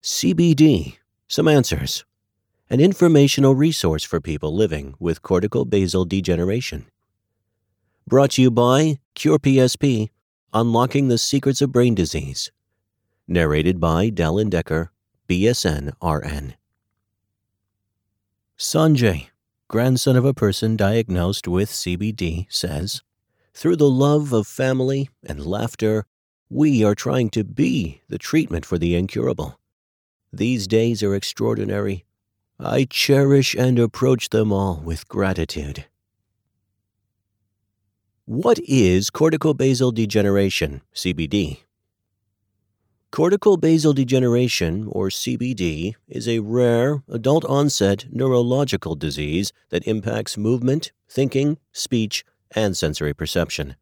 CBD, Some Answers, an informational resource for people living with cortical basal degeneration. Brought to you by Cure PSP, Unlocking the Secrets of Brain Disease. Narrated by Dallin Decker, BSN RN. Sanjay, grandson of a person diagnosed with CBD, says, "Through the love of family and laughter, we are trying to be the treatment for the incurable. These days are extraordinary. I cherish and approach them all with gratitude." What is cortical basal degeneration, CBD? Cortical basal degeneration, or CBD, is a rare, adult-onset neurological disease that impacts movement, thinking, speech, and sensory perception.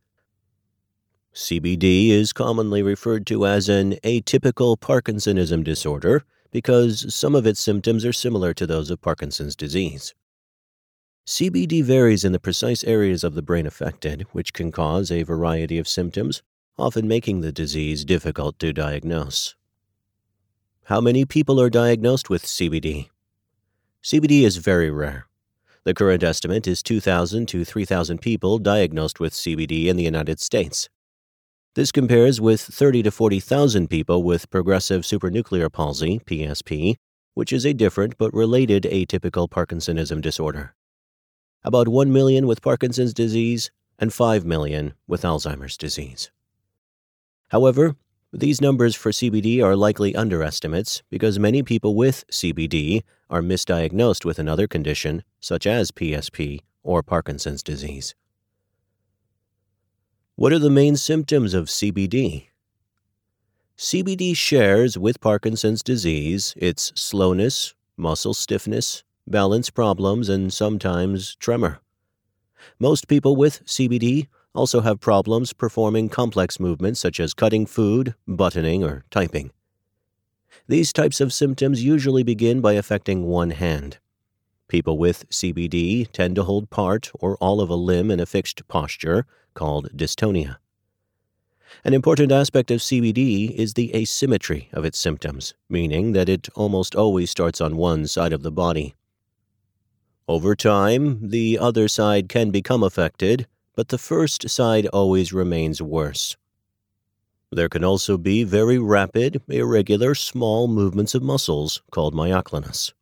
CBD is commonly referred to as an atypical Parkinsonism disorder because some of its symptoms are similar to those of Parkinson's disease. CBD varies in the precise areas of the brain affected, which can cause a variety of symptoms, often making the disease difficult to diagnose. How many people are diagnosed with CBD? CBD is very rare. The current estimate is 2,000 to 3,000 people diagnosed with CBD in the United States. This compares with 30 to 40,000 people with progressive supranuclear palsy, PSP, which is a different but related atypical Parkinsonism disorder. About 1 million with Parkinson's disease and 5 million with Alzheimer's disease. However, these numbers for CBD are likely underestimates because many people with CBD are misdiagnosed with another condition, such as PSP or Parkinson's disease. What are the main symptoms of CBD? CBD shares with Parkinson's disease its slowness, muscle stiffness, balance problems, and sometimes tremor. Most people with CBD also have problems performing complex movements such as cutting food, buttoning, or typing. These types of symptoms usually begin by affecting one hand. People with CBD tend to hold part or all of a limb in a fixed posture, called dystonia. An important aspect of CBD is the asymmetry of its symptoms, meaning that it almost always starts on one side of the body. Over time, the other side can become affected, but the first side always remains worse. There can also be very rapid, irregular, small movements of muscles called myoclonus.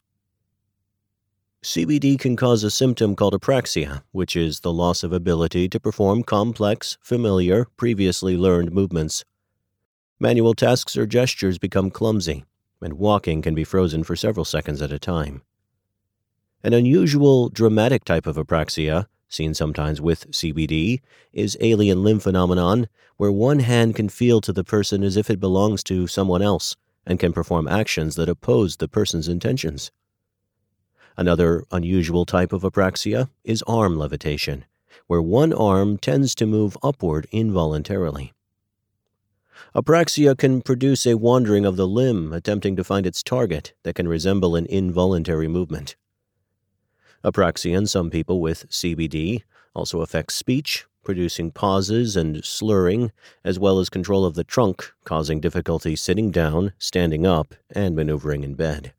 CBD can cause a symptom called apraxia, which is the loss of ability to perform complex, familiar, previously learned movements. Manual tasks or gestures become clumsy, and walking can be frozen for several seconds at a time. An unusual, dramatic type of apraxia, seen sometimes with CBD, is alien limb phenomenon, where one hand can feel to the person as if it belongs to someone else and can perform actions that oppose the person's intentions. Another unusual type of apraxia is arm levitation, where one arm tends to move upward involuntarily. Apraxia can produce a wandering of the limb attempting to find its target that can resemble an involuntary movement. Apraxia in some people with CBD also affects speech, producing pauses and slurring, as well as control of the trunk, causing difficulty sitting down, standing up, and maneuvering in bed.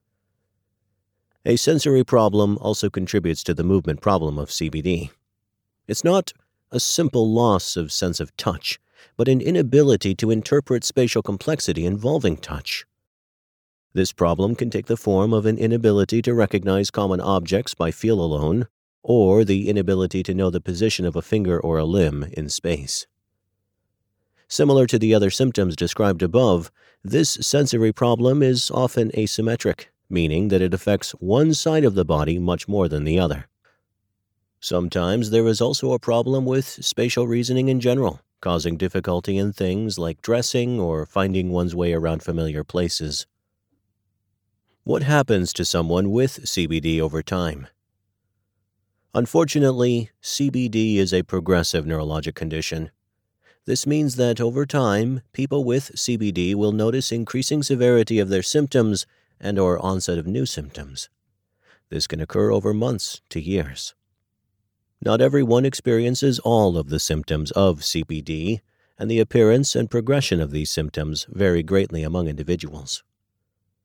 A sensory problem also contributes to the movement problem of CBD. It's not a simple loss of sense of touch, but an inability to interpret spatial complexity involving touch. This problem can take the form of an inability to recognize common objects by feel alone, or the inability to know the position of a finger or a limb in space. Similar to the other symptoms described above, this sensory problem is often asymmetric, meaning that it affects one side of the body much more than the other. Sometimes there is also a problem with spatial reasoning in general, causing difficulty in things like dressing or finding one's way around familiar places. What happens to someone with CBD over time? Unfortunately, CBD is a progressive neurologic condition. This means that over time, people with CBD will notice increasing severity of their symptoms and/or onset of new symptoms. This can occur over months to years. Not everyone experiences all of the symptoms of CBD, and the appearance and progression of these symptoms vary greatly among individuals.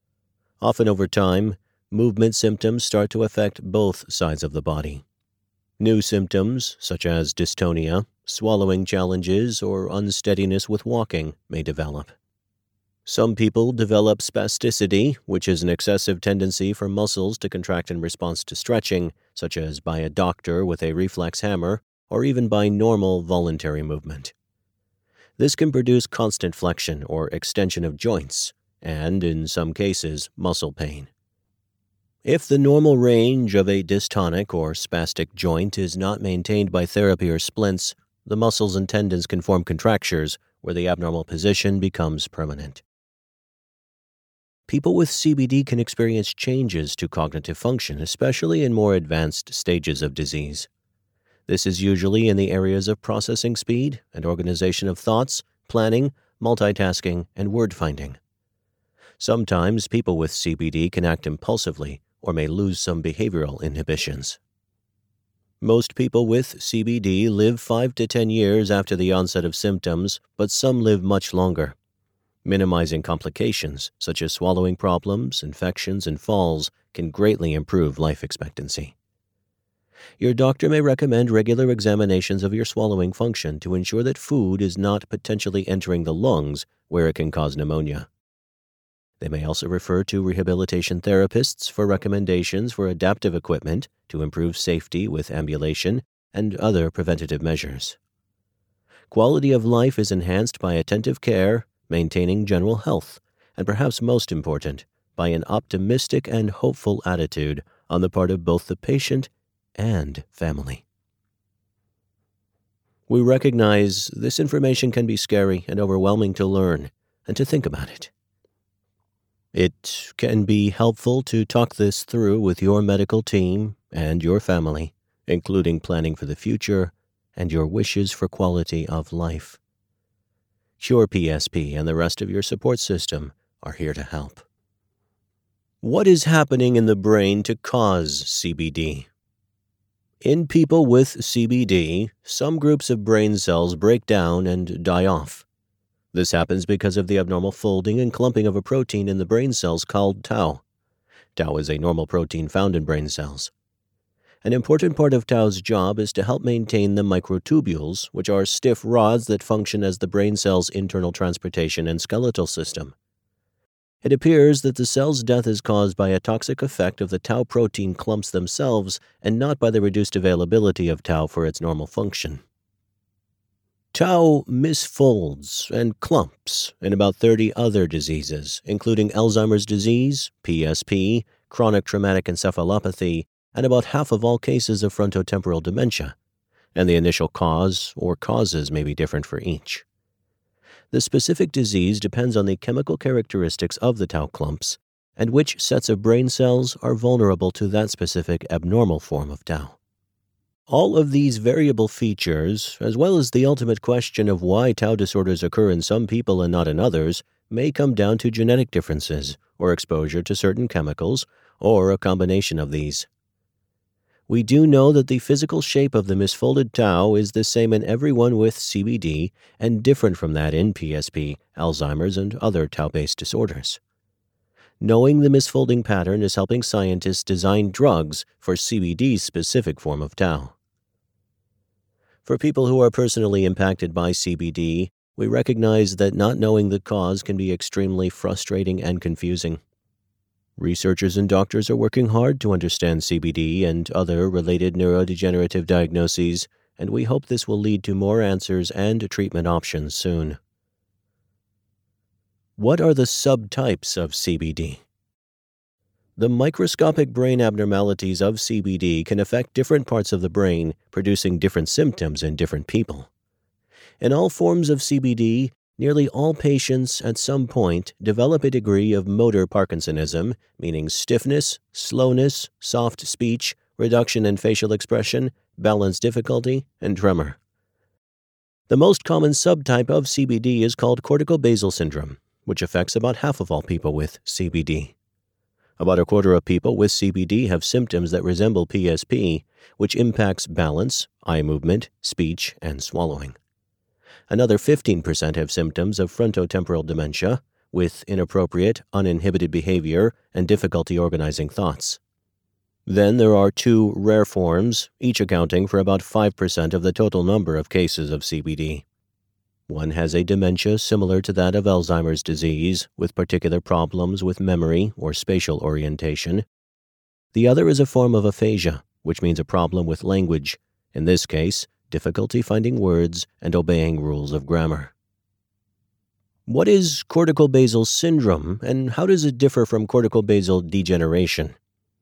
Often over time, movement symptoms start to affect both sides of the body. New symptoms, such as dystonia, swallowing challenges, or unsteadiness with walking, may develop. Some people develop spasticity, which is an excessive tendency for muscles to contract in response to stretching, such as by a doctor with a reflex hammer, or even by normal voluntary movement. This can produce constant flexion or extension of joints, and, in some cases, muscle pain. If the normal range of a dystonic or spastic joint is not maintained by therapy or splints, the muscles and tendons can form contractures where the abnormal position becomes permanent. People with CBD can experience changes to cognitive function, especially in more advanced stages of disease. This is usually in the areas of processing speed and organization of thoughts, planning, multitasking, and word finding. Sometimes people with CBD can act impulsively or may lose some behavioral inhibitions. Most people with CBD live 5 to 10 years after the onset of symptoms, but some live much longer. Minimizing complications, such as swallowing problems, infections, and falls, can greatly improve life expectancy. Your doctor may recommend regular examinations of your swallowing function to ensure that food is not potentially entering the lungs where it can cause pneumonia. They may also refer to rehabilitation therapists for recommendations for adaptive equipment to improve safety with ambulation and other preventative measures. Quality of life is enhanced by attentive care, maintaining general health, and perhaps most important, by an optimistic and hopeful attitude on the part of both the patient and family. We recognize this information can be scary and overwhelming to learn and to think about it. It can be helpful to talk this through with your medical team and your family, including planning for the future and your wishes for quality of life. Cure PSP and the rest of your support system are here to help. What is happening in the brain to cause CBD? In people with CBD, some groups of brain cells break down and die off. This happens because of the abnormal folding and clumping of a protein in the brain cells called tau. Tau is a normal protein found in brain cells. An important part of tau's job is to help maintain the microtubules, which are stiff rods that function as the brain cell's internal transportation and skeletal system. It appears that the cell's death is caused by a toxic effect of the tau protein clumps themselves and not by the reduced availability of tau for its normal function. Tau misfolds and clumps in about 30 other diseases, including Alzheimer's disease, PSP, chronic traumatic encephalopathy, and about half of all cases of frontotemporal dementia, and the initial cause or causes may be different for each. The specific disease depends on the chemical characteristics of the tau clumps and which sets of brain cells are vulnerable to that specific abnormal form of tau. All of these variable features, as well as the ultimate question of why tau disorders occur in some people and not in others, may come down to genetic differences or exposure to certain chemicals or a combination of these. We do know that the physical shape of the misfolded tau is the same in everyone with CBD and different from that in PSP, Alzheimer's, and other tau-based disorders. Knowing the misfolding pattern is helping scientists design drugs for CBD's specific form of tau. For people who are personally impacted by CBD, we recognize that not knowing the cause can be extremely frustrating and confusing. Researchers and doctors are working hard to understand CBD and other related neurodegenerative diagnoses, and we hope this will lead to more answers and treatment options soon. What are the subtypes of CBD? The microscopic brain abnormalities of CBD can affect different parts of the brain, producing different symptoms in different people. In all forms of CBD, nearly all patients at some point develop a degree of motor Parkinsonism, meaning stiffness, slowness, soft speech, reduction in facial expression, balance difficulty, and tremor. The most common subtype of CBD is called corticobasal syndrome, which affects about half of all people with CBD. About a quarter of people with CBD have symptoms that resemble PSP, which impacts balance, eye movement, speech, and swallowing. Another 15% have symptoms of frontotemporal dementia, with inappropriate, uninhibited behavior and difficulty organizing thoughts. Then there are 2 rare forms, each accounting for about 5% of the total number of cases of CBD. One has a dementia similar to that of Alzheimer's disease, with particular problems with memory or spatial orientation. The other is a form of aphasia, which means a problem with language, in this case, difficulty finding words and obeying rules of grammar. What is corticobasal syndrome, and how does it differ from corticobasal degeneration?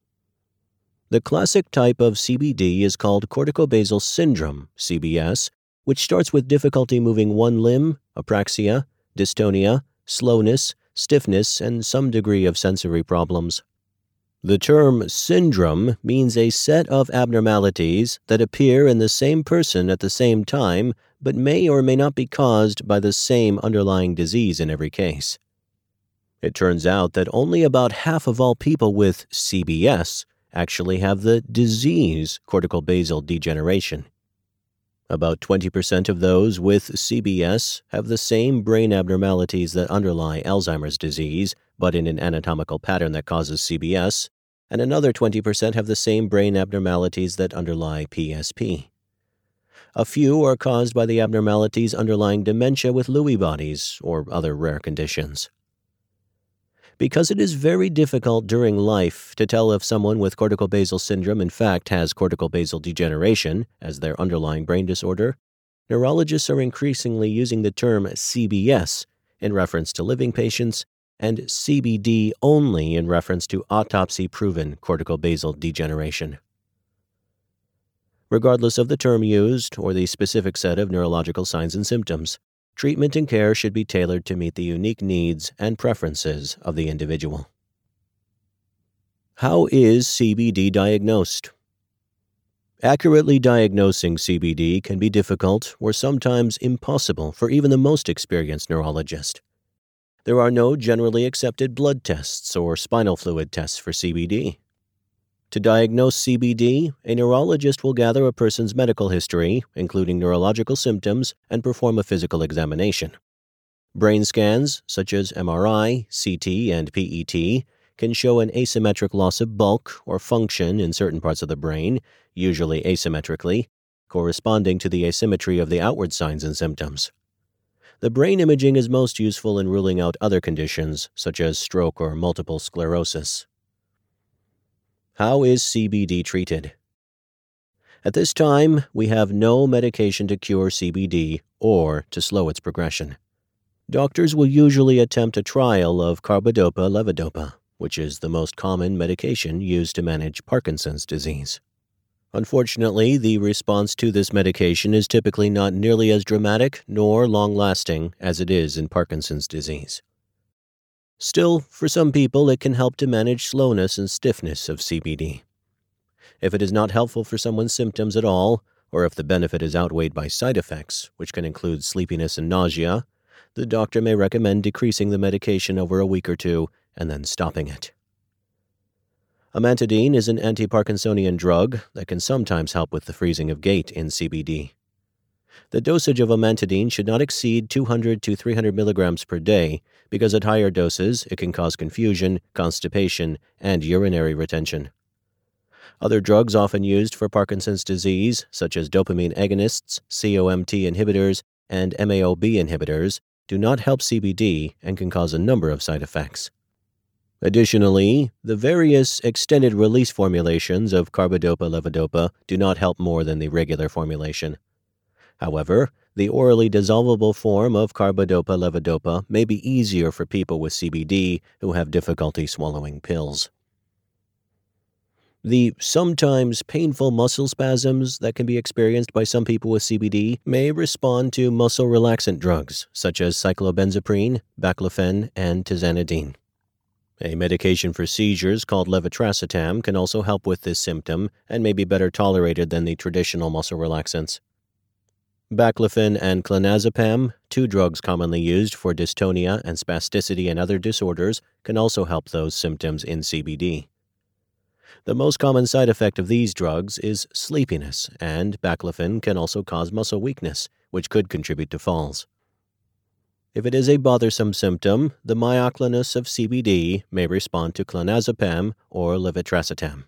The classic type of CBD is called corticobasal syndrome, CBS, which starts with difficulty moving one limb, apraxia, dystonia, slowness, stiffness, and some degree of sensory problems. The term syndrome means a set of abnormalities that appear in the same person at the same time, but may or may not be caused by the same underlying disease in every case. It turns out that only about half of all people with CBS actually have the disease corticobasal degeneration. About 20% of those with CBS have the same brain abnormalities that underlie Alzheimer's disease, but in an anatomical pattern that causes CBS, and another 20% have the same brain abnormalities that underlie PSP. A few are caused by the abnormalities underlying dementia with Lewy bodies or other rare conditions. Because it is very difficult during life to tell if someone with corticobasal syndrome in fact has corticobasal degeneration as their underlying brain disorder, neurologists are increasingly using the term CBS in reference to living patients and CBD only in reference to autopsy-proven corticobasal degeneration. Regardless of the term used or the specific set of neurological signs and symptoms, treatment and care should be tailored to meet the unique needs and preferences of the individual. How is CBD diagnosed? Accurately diagnosing CBD can be difficult or sometimes impossible for even the most experienced neurologist. There are no generally accepted blood tests or spinal fluid tests for CBD. To diagnose CBD, a neurologist will gather a person's medical history, including neurological symptoms, and perform a physical examination. Brain scans, such as MRI, CT, and PET, can show an asymmetric loss of bulk or function in certain parts of the brain, usually asymmetrically, corresponding to the asymmetry of the outward signs and symptoms. The brain imaging is most useful in ruling out other conditions, such as stroke or multiple sclerosis. How is CBD treated? At this time, we have no medication to cure CBD or to slow its progression. Doctors will usually attempt a trial of carbidopa-levodopa, which is the most common medication used to manage Parkinson's disease. Unfortunately, the response to this medication is typically not nearly as dramatic nor long-lasting as it is in Parkinson's disease. Still, for some people, it can help to manage slowness and stiffness of CBD. If it is not helpful for someone's symptoms at all, or if the benefit is outweighed by side effects, which can include sleepiness and nausea, the doctor may recommend decreasing the medication over a week or 2 and then stopping it. Amantadine is an anti-Parkinsonian drug that can sometimes help with the freezing of gait in CBD. The dosage of amantadine should not exceed 200 to 300 milligrams per day because at higher doses it can cause confusion, constipation, and urinary retention. Other drugs often used for Parkinson's disease, such as dopamine agonists, COMT inhibitors, and MAO-B inhibitors, do not help CBD and can cause a number of side effects. Additionally, the various extended-release formulations of carbidopa-levodopa do not help more than the regular formulation. However, the orally dissolvable form of carbidopa-levodopa may be easier for people with CBD who have difficulty swallowing pills. The sometimes painful muscle spasms that can be experienced by some people with CBD may respond to muscle relaxant drugs such as cyclobenzaprine, baclofen, and tizanidine. A medication for seizures called levetiracetam can also help with this symptom and may be better tolerated than the traditional muscle relaxants. Baclofen and clonazepam, 2 drugs commonly used for dystonia and spasticity and other disorders, can also help those symptoms in CBD. The most common side effect of these drugs is sleepiness, and baclofen can also cause muscle weakness, which could contribute to falls. If it is a bothersome symptom, the myoclonus of CBD may respond to clonazepam or levetiracetam.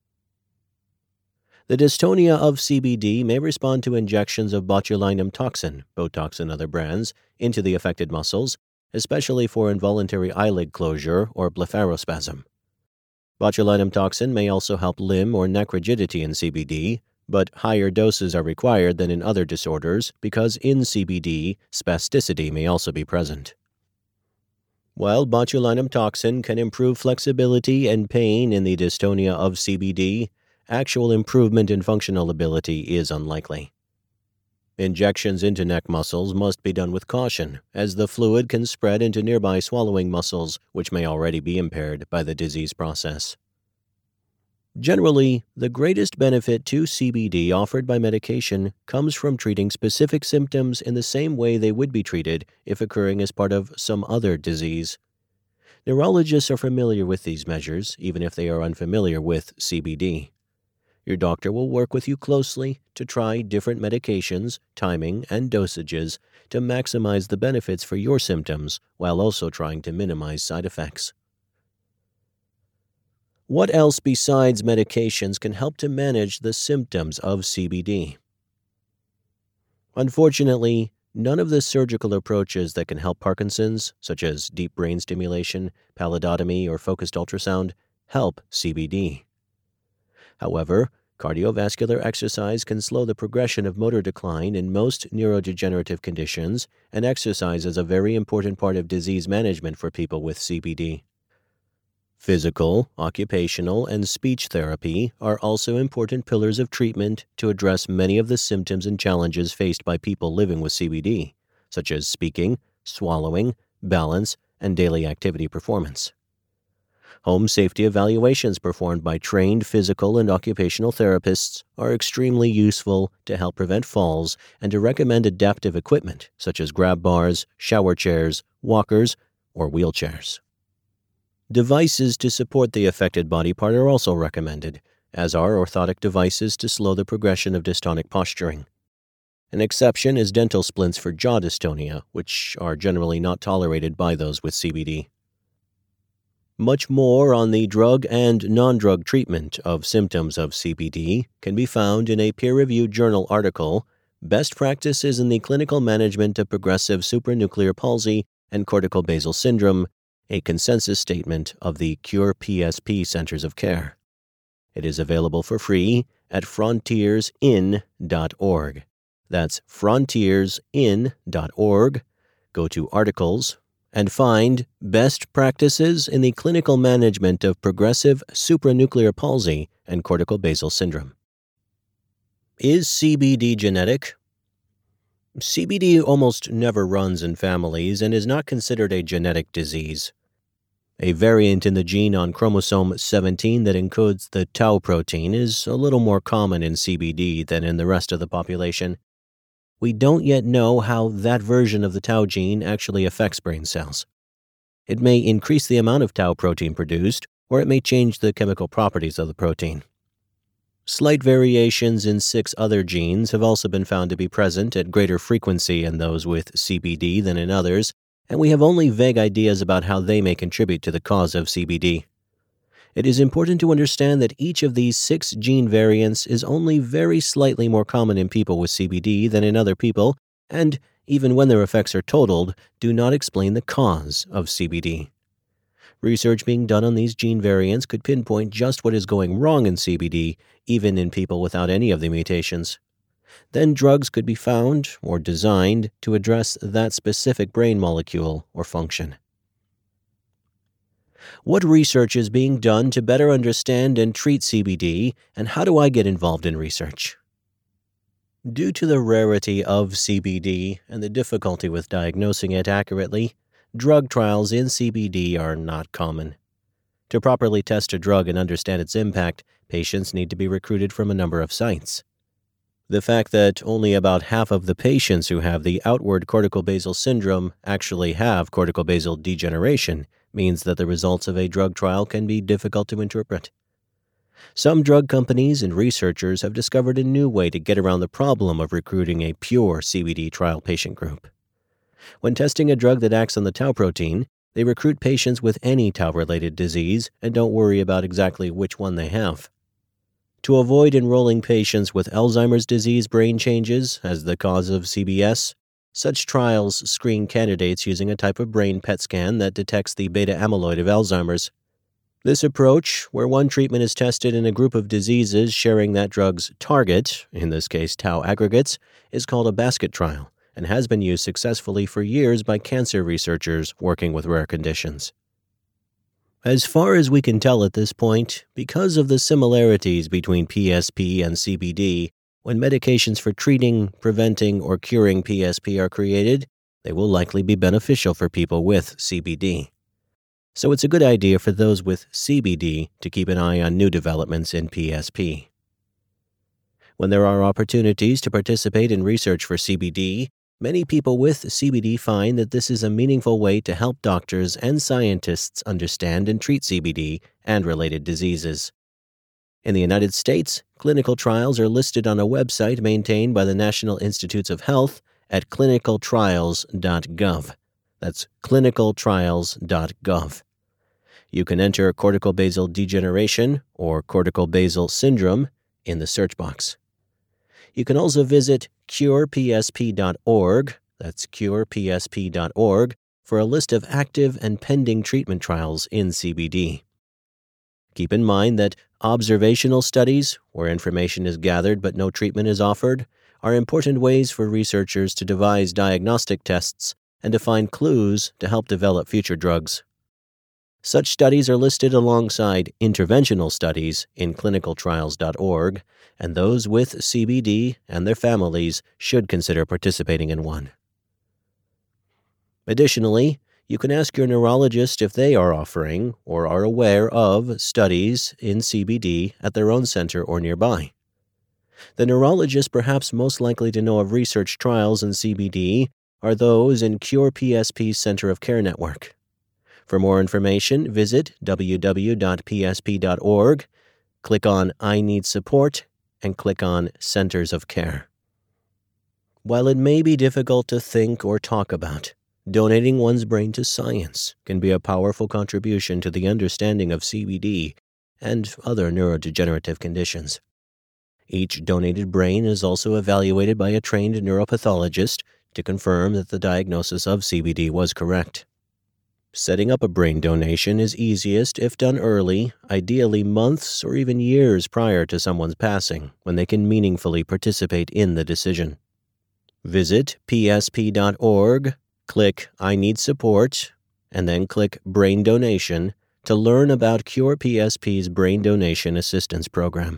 The dystonia of CBD may respond to injections of botulinum toxin, Botox and other brands, into the affected muscles, especially for involuntary eyelid closure or blepharospasm. Botulinum toxin may also help limb or neck rigidity in CBD, but higher doses are required than in other disorders because in CBD, spasticity may also be present. While botulinum toxin can improve flexibility and pain in the dystonia of CBD, actual improvement in functional ability is unlikely. Injections into neck muscles must be done with caution, as the fluid can spread into nearby swallowing muscles, which may already be impaired by the disease process. Generally, the greatest benefit to CBD offered by medication comes from treating specific symptoms in the same way they would be treated if occurring as part of some other disease. Neurologists are familiar with these measures, even if they are unfamiliar with CBD. Your doctor will work with you closely to try different medications, timing, and dosages to maximize the benefits for your symptoms while also trying to minimize side effects. What else besides medications can help to manage the symptoms of CBD? Unfortunately, none of the surgical approaches that can help Parkinson's, such as deep brain stimulation, pallidotomy, or focused ultrasound, help CBD. However, cardiovascular exercise can slow the progression of motor decline in most neurodegenerative conditions, and exercise is a very important part of disease management for people with CBD. Physical, occupational, and speech therapy are also important pillars of treatment to address many of the symptoms and challenges faced by people living with CBD, such as speaking, swallowing, balance, and daily activity performance. Home safety evaluations performed by trained physical and occupational therapists are extremely useful to help prevent falls and to recommend adaptive equipment such as grab bars, shower chairs, walkers, or wheelchairs. Devices to support the affected body part are also recommended, as are orthotic devices to slow the progression of dystonic posturing. An exception is dental splints for jaw dystonia, which are generally not tolerated by those with CBD. Much more on the drug and non-drug treatment of symptoms of CBD can be found in a peer-reviewed journal article, Best Practices in the Clinical Management of Progressive Supranuclear Palsy and Cortical Basal Syndrome, a consensus statement of the Cure PSP Centers of Care. It is available for free at frontiersin.org. That's frontiersin.org. Go to Articles and find Best Practices in the Clinical Management of Progressive Supranuclear Palsy and Cortical Basal Syndrome. Is CBD genetic? CBD almost never runs in families and is not considered a genetic disease. A variant in the gene on chromosome 17 that encodes the tau protein is a little more common in CBD than in the rest of the population. We don't yet know how that version of the tau gene actually affects brain cells. It may increase the amount of tau protein produced, or it may change the chemical properties of the protein. Slight variations in 6 other genes have also been found to be present at greater frequency in those with CBD than in others, and we have only vague ideas about how they may contribute to the cause of CBD. It is important to understand that each of these 6 gene variants is only very slightly more common in people with CBD than in other people, and, even when their effects are totaled, do not explain the cause of CBD. Research being done on these gene variants could pinpoint just what is going wrong in CBD, even in people without any of the mutations. Then drugs could be found or designed to address that specific brain molecule or function. What research is being done to better understand and treat CBD, and how do I get involved in research? Due to the rarity of CBD and the difficulty with diagnosing it accurately, drug trials in CBD are not common. To properly test a drug and understand its impact, patients need to be recruited from a number of sites. The fact that only about half of the patients who have the outward cortical basal syndrome actually have cortical basal degeneration means that the results of a drug trial can be difficult to interpret. Some drug companies and researchers have discovered a new way to get around the problem of recruiting a pure CBD trial patient group. When testing a drug that acts on the tau protein, they recruit patients with any tau-related disease and don't worry about exactly which one they have. To avoid enrolling patients with Alzheimer's disease brain changes as the cause of CBS, such trials screen candidates using a type of brain PET scan that detects the beta amyloid of Alzheimer's. This approach, where one treatment is tested in a group of diseases sharing that drug's target, in this case tau aggregates, is called a basket trial and has been used successfully for years by cancer researchers working with rare conditions. As far as we can tell at this point, because of the similarities between PSP and CBD, when medications for treating, preventing, or curing PSP are created, they will likely be beneficial for people with CBD. So it's a good idea for those with CBD to keep an eye on new developments in PSP. When there are opportunities to participate in research for CBD, many people with CBD find that this is a meaningful way to help doctors and scientists understand and treat CBD and related diseases. In the United States, clinical trials are listed on a website maintained by the National Institutes of Health at clinicaltrials.gov. That's clinicaltrials.gov. You can enter cortical basal degeneration or cortical basal syndrome in the search box. You can also visit curepsp.org, that's curepsp.org, for a list of active and pending treatment trials in CBD. Keep in mind that observational studies, where information is gathered but no treatment is offered, are important ways for researchers to devise diagnostic tests and to find clues to help develop future drugs. Such studies are listed alongside interventional studies in clinicaltrials.org, and those with CBD and their families should consider participating in one. Additionally, you can ask your neurologist if they are offering or are aware of studies in CBD at their own center or nearby. The neurologist perhaps most likely to know of research trials in CBD are those in Cure PSP's Center of Care network. For more information, visit www.psp.org, click on I Need Support, and click on Centers of Care. While it may be difficult to think or talk about, donating one's brain to science can be a powerful contribution to the understanding of CBD and other neurodegenerative conditions. Each donated brain is also evaluated by a trained neuropathologist to confirm that the diagnosis of CBD was correct. Setting up a brain donation is easiest if done early, ideally months or even years prior to someone's passing, when they can meaningfully participate in the decision. Visit psp.org, click I Need Support, and then click Brain Donation to learn about Cure PSP's Brain Donation Assistance Program.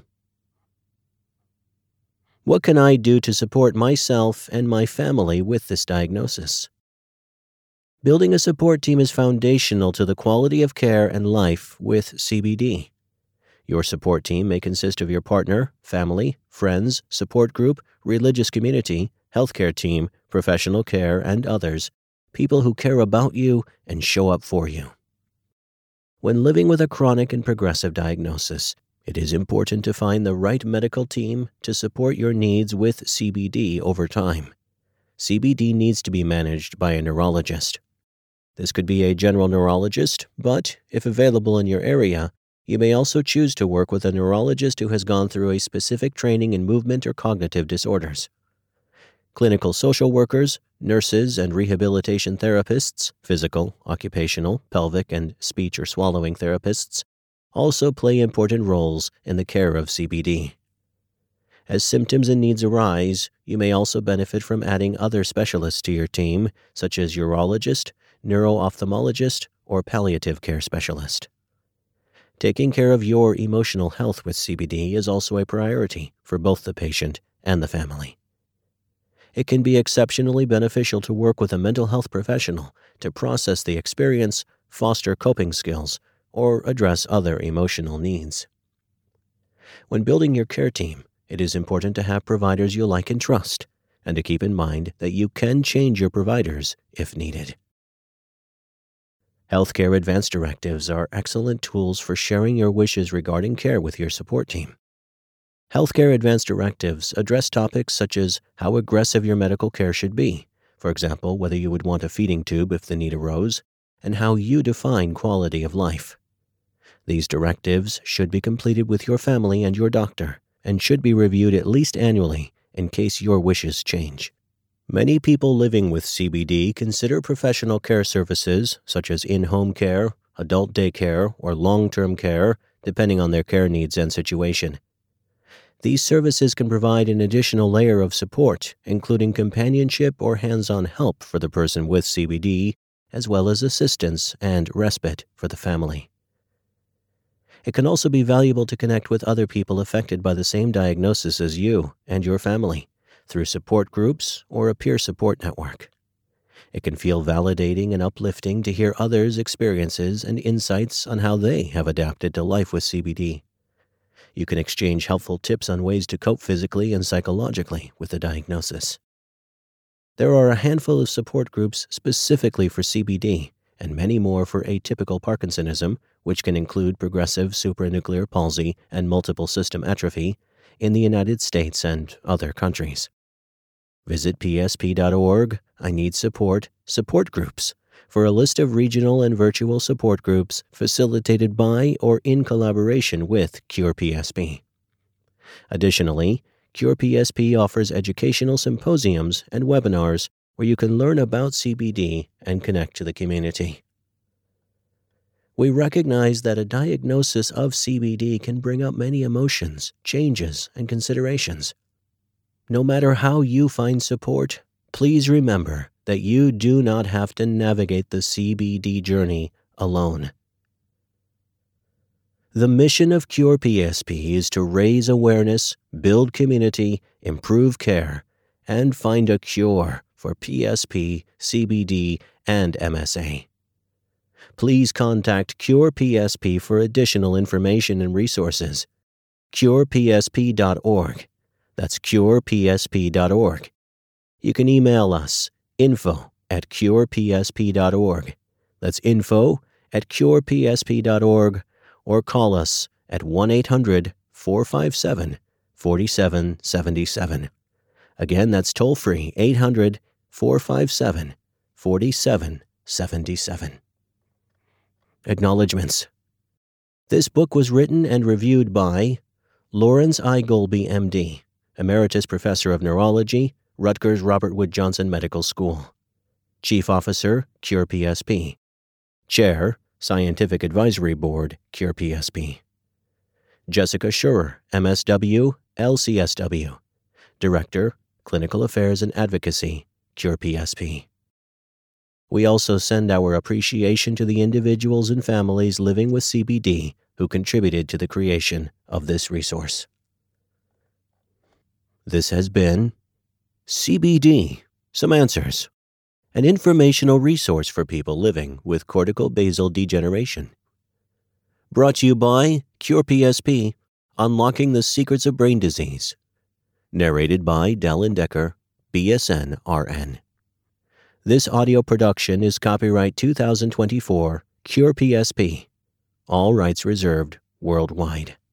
What can I do to support myself and my family with this diagnosis? Building a support team is foundational to the quality of care and life with CBD. Your support team may consist of your partner, family, friends, support group, religious community, healthcare team, professional care, and others, people who care about you and show up for you. When living with a chronic and progressive diagnosis, it is important to find the right medical team to support your needs with CBD over time. CBD needs to be managed by a neurologist. This could be a general neurologist, but if available in your area, you may also choose to work with a neurologist who has gone through a specific training in movement or cognitive disorders. Clinical social workers, nurses, and rehabilitation therapists, physical, occupational, pelvic, and speech or swallowing therapists, also play important roles in the care of CBD. As symptoms and needs arise, you may also benefit from adding other specialists to your team, such as urologist, neuro-ophthalmologist, or palliative care specialist. Taking care of your emotional health with CBD is also a priority for both the patient and the family. It can be exceptionally beneficial to work with a mental health professional to process the experience, foster coping skills, or address other emotional needs. When building your care team, it is important to have providers you like and trust, and to keep in mind that you can change your providers if needed. Healthcare Advance Directives are excellent tools for sharing your wishes regarding care with your support team. Healthcare Advance Directives address topics such as how aggressive your medical care should be, for example, whether you would want a feeding tube if the need arose, and how you define quality of life. These directives should be completed with your family and your doctor, and should be reviewed at least annually in case your wishes change. Many people living with CBD consider professional care services, such as in-home care, adult daycare, or long-term care, depending on their care needs and situation. These services can provide an additional layer of support, including companionship or hands-on help for the person with CBD, as well as assistance and respite for the family. It can also be valuable to connect with other people affected by the same diagnosis as you and your family, through support groups or a peer support network. It can feel validating and uplifting to hear others' experiences and insights on how they have adapted to life with CBD. You can exchange helpful tips on ways to cope physically and psychologically with the diagnosis. There are a handful of support groups specifically for CBD, and many more for atypical Parkinsonism, which can include progressive supranuclear palsy and multiple system atrophy, in the United States and other countries. Visit psp.org, I Need Support, support groups, for a list of regional and virtual support groups facilitated by or in collaboration with CurePSP. Additionally, CurePSP offers educational symposiums and webinars where you can learn about CBD and connect to the community. We recognize that a diagnosis of CBD can bring up many emotions, changes, and considerations. No matter how you find support, please remember that you do not have to navigate the CBD journey alone. The mission of CurePSP is to raise awareness, build community, improve care, and find a cure for PSP, CBD, and MSA. Please contact CurePSP for additional information and resources. CurePSP.org. That's CurePSP.org. You can email us, info@CurePSP.org. That's info@CurePSP.org, or call us at 1-800-457-4777. Again, that's toll-free, 800-457-4777. Acknowledgements. This book was written and reviewed by Lawrence I. Golby, M.D., Emeritus Professor of Neurology, Rutgers Robert Wood Johnson Medical School. Chief Officer, CurePSP. Chair, Scientific Advisory Board, CurePSP. Jessica Schurer, MSW, LCSW. Director, Clinical Affairs and Advocacy, CurePSP. We also send our appreciation to the individuals and families living with CBD who contributed to the creation of this resource. This has been CBD, Some Answers, an informational resource for people living with cortical basal degeneration. Brought to you by CurePSP, Unlocking the Secrets of Brain Disease. Narrated by Dallin Decker, BSN RN. This audio production is copyright 2024, CurePSP. All rights reserved worldwide.